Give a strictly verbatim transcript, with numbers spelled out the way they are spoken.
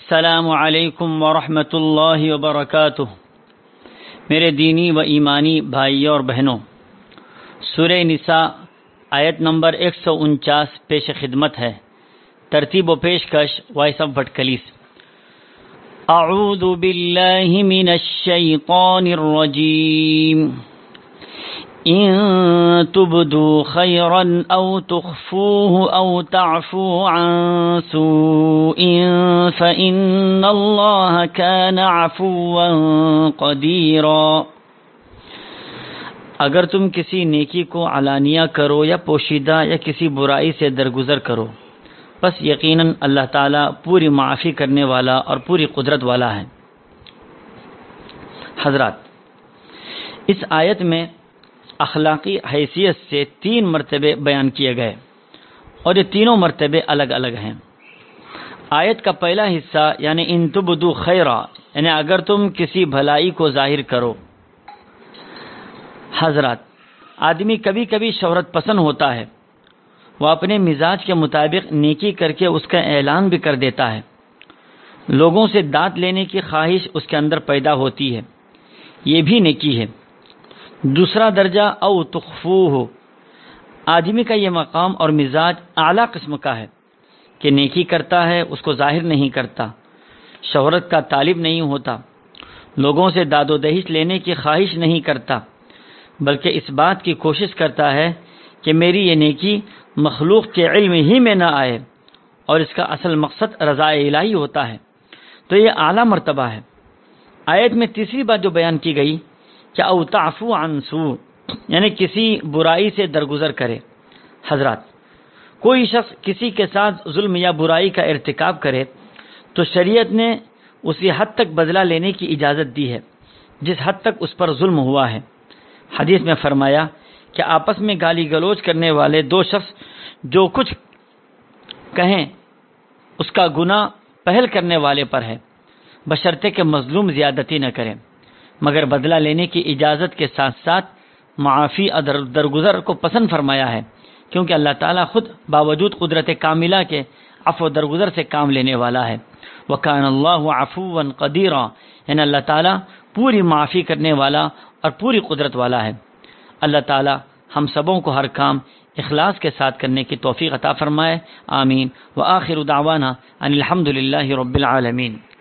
السلام علیکم ورحمۃ اللہ وبرکاتہ۔ میرے دینی و ایمانی بھائیوں اور بہنوں، سورہ نساء آیت نمبر ایک سو انچاس پیش خدمت ہے۔ ترتیب و پیشکش وائس آف بھٹکلیس۔ اعوذ باللہ من الشیطان الرجیم۔ ان تبدوا خيرا او تخفوه او تعفوا عن سوء فإن الله كان عفوا قديرا۔ اگر تم کسی نیکی کو علانیہ کرو یا پوشیدہ یا کسی برائی سے درگزر کرو، بس یقیناً اللہ تعالیٰ پوری معافی کرنے والا اور پوری قدرت والا ہے۔ حضرات، اس آیت میں اخلاقی حیثیت سے تین مرتبے بیان کیے گئے اور یہ تینوں مرتبے الگ الگ ہیں۔ آیت کا پہلا حصہ یعنی ان تبدوا خیرا، یعنی اگر تم کسی بھلائی کو ظاہر کرو۔ حضرات، آدمی کبھی کبھی شہرت پسند ہوتا ہے، وہ اپنے مزاج کے مطابق نیکی کر کے اس کا اعلان بھی کر دیتا ہے۔ لوگوں سے داد لینے کی خواہش اس کے اندر پیدا ہوتی ہے، یہ بھی نیکی ہے۔ دوسرا درجہ او تخفوہ، آدمی کا یہ مقام اور مزاج اعلیٰ قسم کا ہے کہ نیکی کرتا ہے، اس کو ظاہر نہیں کرتا، شہرت کا طالب نہیں ہوتا، لوگوں سے داد و دہیش لینے کی خواہش نہیں کرتا، بلکہ اس بات کی کوشش کرتا ہے کہ میری یہ نیکی مخلوق کے علم ہی میں نہ آئے اور اس کا اصل مقصد رضا الہی ہوتا ہے، تو یہ اعلیٰ مرتبہ ہے۔ آیت میں تیسری بات جو بیان کی گئی کہ او تعفو عن سوء، یعنی کسی برائی سے درگزر کرے۔ حضرات، کوئی شخص کسی کے ساتھ ظلم یا برائی کا ارتکاب کرے تو شریعت نے اسی حد تک بدلہ لینے کی اجازت دی ہے جس حد تک اس پر ظلم ہوا ہے۔ حدیث میں فرمایا کہ آپس میں گالی گلوچ کرنے والے دو شخص جو کچھ کہیں اس کا گناہ پہل کرنے والے پر ہے، بشرطے کہ مظلوم زیادتی نہ کرے، مگر بدلہ لینے کی اجازت کے ساتھ ساتھ معافی اور درگزر کو پسند فرمایا ہے، کیونکہ اللہ تعالیٰ خود باوجود قدرت کاملہ کے عفو درگزر سے کام لینے والا ہے۔ وَكَانَ اللَّهُ عَفُوًّا قَدِيرًا، یعنی اللہ تعالیٰ پوری معافی کرنے والا اور پوری قدرت والا ہے۔ اللہ تعالیٰ ہم سبوں کو ہر کام اخلاص کے ساتھ کرنے کی توفیق عطا فرمائے، آمین۔ وآخر دعوانا ان الحمد للہ رب العالمین۔